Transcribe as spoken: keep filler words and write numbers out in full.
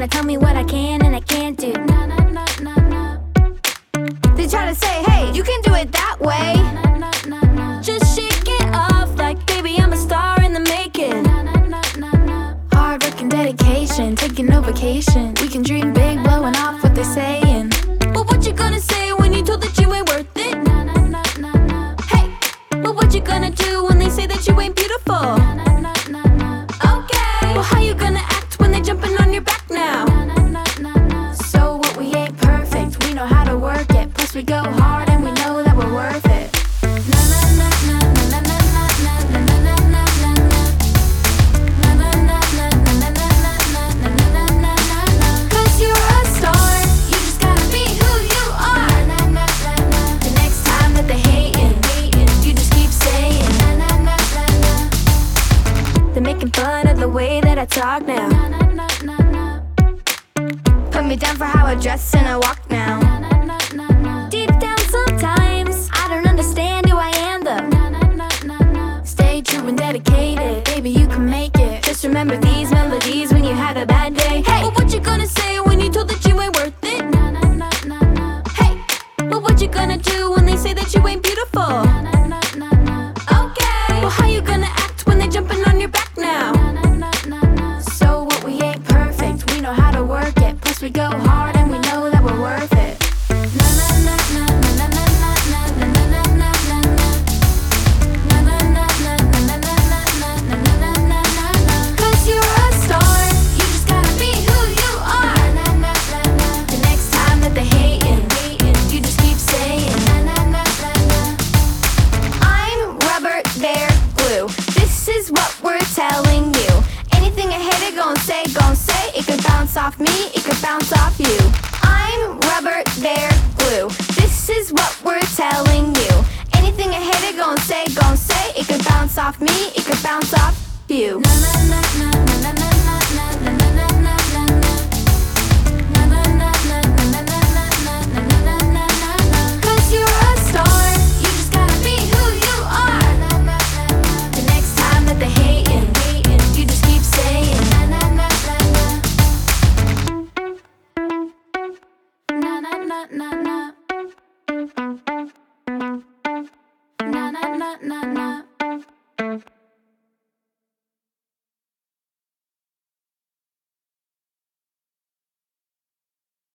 tell me what I can and I can't do. Na, na, na, na, na. They try to say, hey, you can do it that way. Na, na, na, na. Just shake it off like, baby, I'm a star in the making. Na, na, na, na, na. Hard work and dedication, taking no vacation. We can dream big, blowing off what they're saying. But what you gonna say when you told that you ain't worth it? Na, na, na, na, na. Hey, but what you gonna do when they say that you ain't beautiful? Na, na, na, na, na. Okay, well how you gonna act when they jumping on your back now? Na, na, na, na, na. So what, we ain't perfect, we know how to work it. Plus we go hard and we know that we're worth it. Na, na, na, na, na, na, na, na, na, na, na, na, na, na. Na, na, na, na, na, na, na, na, na, na, na, na, na. 'Cause you're a star, you just gotta be who you are. Na, na, na, na. The next time that they hating, hating, you just keep saying na, na, na, na, na. They're making fun of the way that I talk now. Na, na, na, na, na. Put me down for how I dress and I walk now. Na, na, na, na, na. Deep down sometimes I don't understand who I am though. Na, na, na, na, na. Stay true and dedicated, baby, you can make it. Just remember these melodies when you had a bad day. Hey, but what you gonna say when you told that you ain't worth it? Na, na, na, na, na. Hey, but what you gonna do when they say that you ain't beautiful? Na, na, na, na, na. Okay, well how you gonna act when they jumping on your back now? Na, na, na, na, na. So what, we ain't perfect, we know how to work it. Plus we go hard and we know that we're worth it. Na, na, na, na, na, na, na, na, na, na, na, na, na, na. Na, na, na, na, na, na, na, na, na, na, na, na, na. 'Cause you're a star, you just gotta be who you are. Na, na, na, na. The next time that they hating, hating, you just keep saying na, na, na, na, na. I'm rubber, they're glue. This is what we're telling you. Anything a hater gon' say, gon' say. It could bounce off me, it could bounce off you. I'm rubber, they're glue. This is what we're telling you. Anything a hater gon' say, gon' say. It could bounce off me, it could bounce off you. Na, na, na, na, na, na, na, na, na, na, na, na, na, na. Na, na, na, na, na, na, na, na, na, na, na, na, na. 'Cause you're a star, you just gotta be who you are. Na, na, na, na. The next time that they hating, hating, you just keep saying na, na, na, na, na. Na, na, na, na, na.